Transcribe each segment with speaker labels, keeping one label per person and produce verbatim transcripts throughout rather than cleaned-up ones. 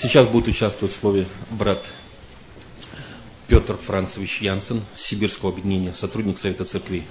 Speaker 1: Сейчас будет участвовать в слове брат Петр Францевич Янсен с Сибирского объединения, сотрудник Совета Церквей.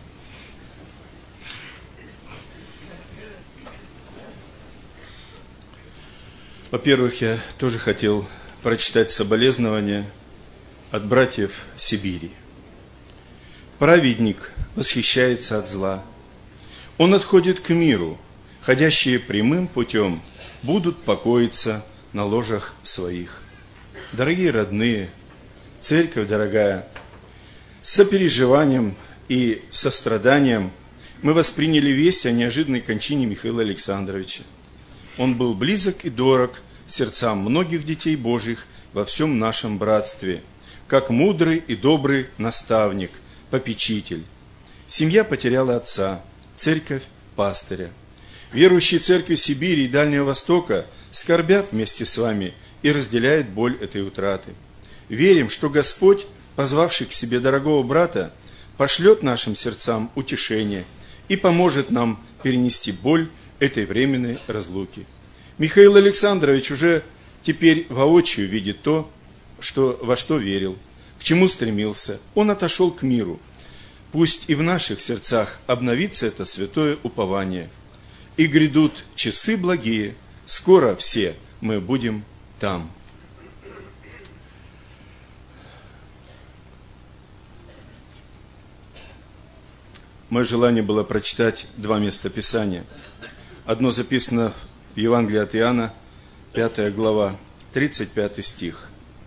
Speaker 2: Во-первых, я тоже хотел прочитать соболезнования от братьев Сибири. Праведник восхищается от зла. Он отходит к миру. Ходящие прямым путем будут покоиться на ложах своих. Дорогие родные, церковь дорогая, с сопереживанием и состраданием мы восприняли весть о неожиданной кончине Михаила Александровича. Он был близок и дорог сердцам многих детей Божьих во всем нашем братстве, как мудрый и добрый наставник, попечитель. Семья потеряла отца, церковь – пастыря. Верующие церкви Сибири и Дальнего Востока скорбят вместе с вами и разделяют боль этой утраты. Верим, что Господь, позвавший к себе дорогого брата, пошлет нашим сердцам утешение и поможет нам перенести боль этой временной разлуки. Михаил Александрович уже теперь воочию видит то, что, во что верил, к чему стремился. Он отошел к миру. Пусть и в наших сердцах обновится это святое упование. И грядут часы благие, скоро все мы будем там. Мое желание было прочитать два места Писания. Одно записано в Евангелии от Иоанна, пятая глава, тридцать пятый стих.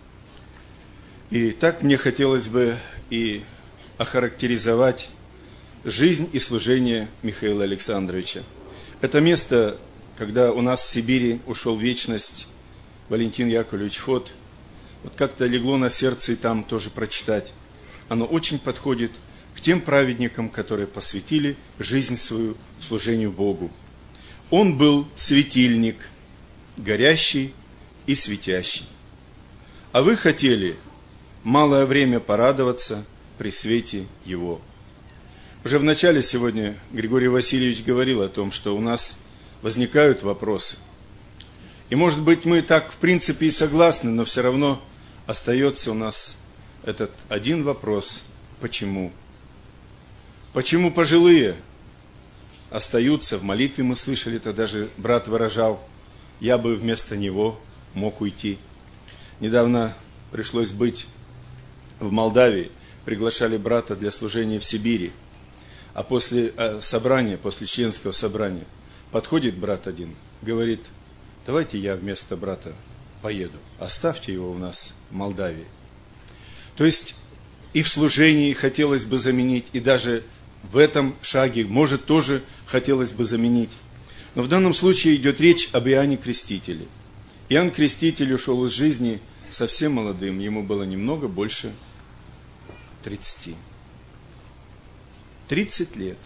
Speaker 2: И так мне хотелось бы и охарактеризовать жизнь и служение Михаила Александровича. Это место, когда у нас в Сибири ушел в вечность Валентин Яковлевич Фот, вот как-то легло на сердце и там тоже прочитать. Оно очень подходит к тем праведникам, которые посвятили жизнь свою служению Богу. Он был светильник, горящий и светящий. А вы хотели малое время порадоваться при свете его. Уже в начале сегодня Григорий Васильевич говорил о том, что у нас возникают вопросы. И может быть мы так в принципе и согласны, но все равно остается у нас этот один вопрос. Почему? Почему пожилые остаются в молитве, мы слышали, это даже брат выражал, я бы вместо него мог уйти. Недавно пришлось быть в Молдавии, приглашали брата для служения в Сибири. А после собрания, после членского собрания, подходит брат один, говорит, давайте я вместо брата поеду, оставьте его у нас в Молдавии. То есть и в служении хотелось бы заменить, и даже в этом шаге, может, тоже хотелось бы заменить. Но в данном случае идет речь об Иоанне Крестителе. Иоанн Креститель ушел из жизни совсем молодым, ему было немного больше тридцати. тридцать лет.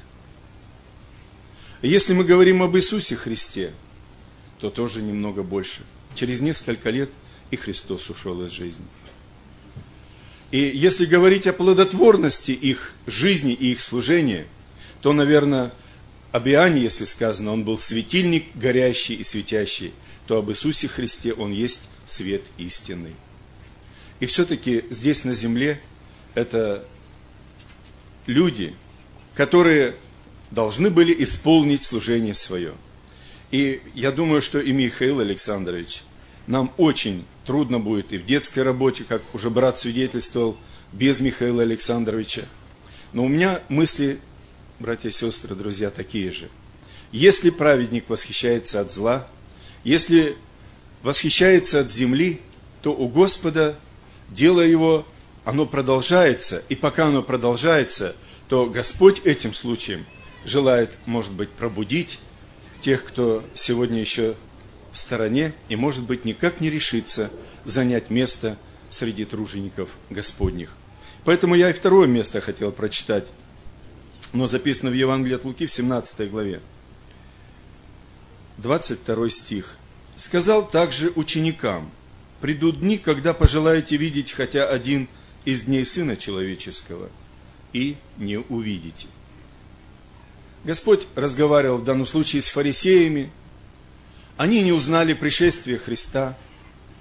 Speaker 2: Если мы говорим об Иисусе Христе, то тоже немного больше. Через несколько лет и Христос ушел из жизни. И если говорить о плодотворности их жизни и их служения, то, наверное, об Иоанне, если сказано, он был светильник горящий и светящий, то об Иисусе Христе он есть свет истинный. И все-таки здесь на земле это люди, которые должны были исполнить служение свое. И я думаю, что и Михаил Александрович, нам очень трудно будет и в детской работе, как уже брат свидетельствовал, без Михаила Александровича. Но у меня мысли, братья и сестры, друзья, такие же. Если праведник восхищается от зла, если восхищается от земли, то у Господа дело его, оно продолжается. И пока оно продолжается, то Господь этим случаем желает, может быть, пробудить тех, кто сегодня еще в стороне и, может быть, никак не решится занять место среди тружеников Господних. Поэтому я и второе место хотел прочитать. Оно записано в Евангелии от Луки в семнадцатой главе. двадцать второй стих. «Сказал также ученикам, придут дни, когда пожелаете видеть хотя один из дней Сына Человеческого, и не увидите». Господь разговаривал в данном случае с фарисеями. Они не узнали пришествия Христа.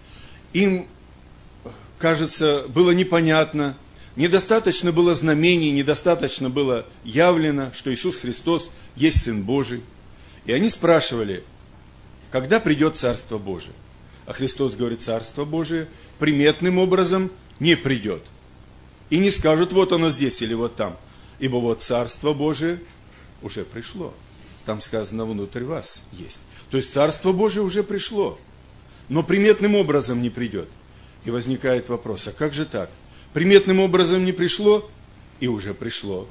Speaker 2: им, кажется, было непонятно, недостаточно было знамений, недостаточно было явлено, что Иисус Христос есть Сын Божий. И они спрашивали, когда придет Царство Божие? А Христос говорит, Царство Божие приметным образом не придет. И не скажут, вот оно здесь или вот там. Ибо вот Царство Божие уже пришло. Там сказано, внутрь вас есть. То есть Царство Божие уже пришло, но приметным образом не придет. И возникает вопрос, а как же так? Приметным образом не пришло и уже пришло.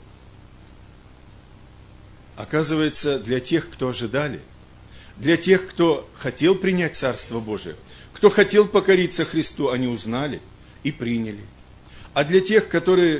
Speaker 2: Оказывается, для тех, кто ожидали, для тех, кто хотел принять Царство Божие, кто хотел покориться Христу, они узнали и приняли. А для тех, которые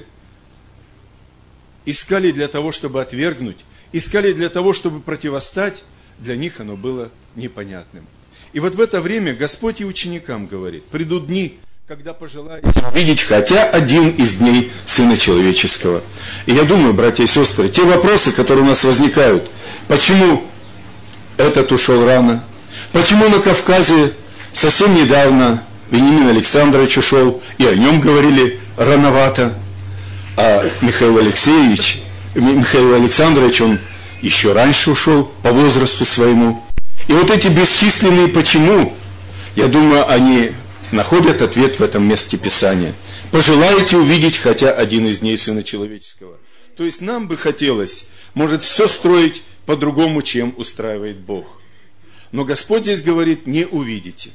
Speaker 2: искали для того, чтобы отвергнуть, искали для того, чтобы противостать, для них оно было непонятным. И вот в это время Господь и ученикам говорит, придут дни, когда пожелаете видеть хотя один из дней Сына Человеческого. И я думаю, братья и сестры, те вопросы, которые у нас возникают, почему этот ушел рано, почему на Кавказе совсем недавно Вениамин Александрович ушел, и о нем говорили рановато, а Михаил Алексеевич, Михаил Александрович, он еще раньше ушел по возрасту своему. И вот эти бесчисленные «почему», я думаю, они находят ответ в этом месте Писания. Пожелаете увидеть хотя один из дней Сына Человеческого. То есть нам бы хотелось, может, все строить по-другому, чем устраивает Бог. Но Господь здесь говорит, не увидите.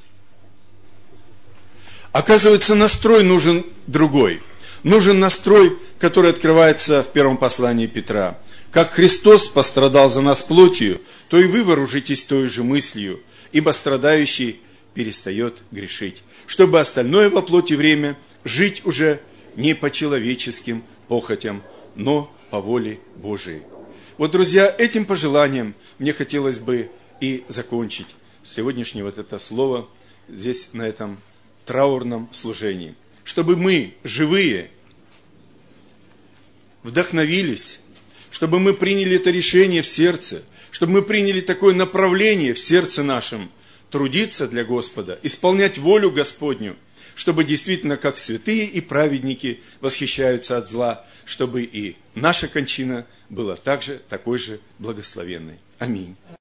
Speaker 2: Оказывается, настрой нужен другой. Нужен настрой, который открывается в первом послании Петра. Как Христос пострадал за нас плотью, то и вы вооружитесь той же мыслью, ибо страдающий перестает грешить, чтобы остальное во плоти время жить уже не по человеческим похотям, но по воле Божией. Вот, друзья, этим пожеланием мне хотелось бы и закончить сегодняшнее вот это слово здесь, на этом траурном служении. Чтобы мы, живые, вдохновились, чтобы мы приняли это решение в сердце, чтобы мы приняли такое направление в сердце нашем, трудиться для Господа, исполнять волю Господню, чтобы действительно, как святые и праведники восхищаются от зла, чтобы и наша кончина была также такой же благословенной. Аминь.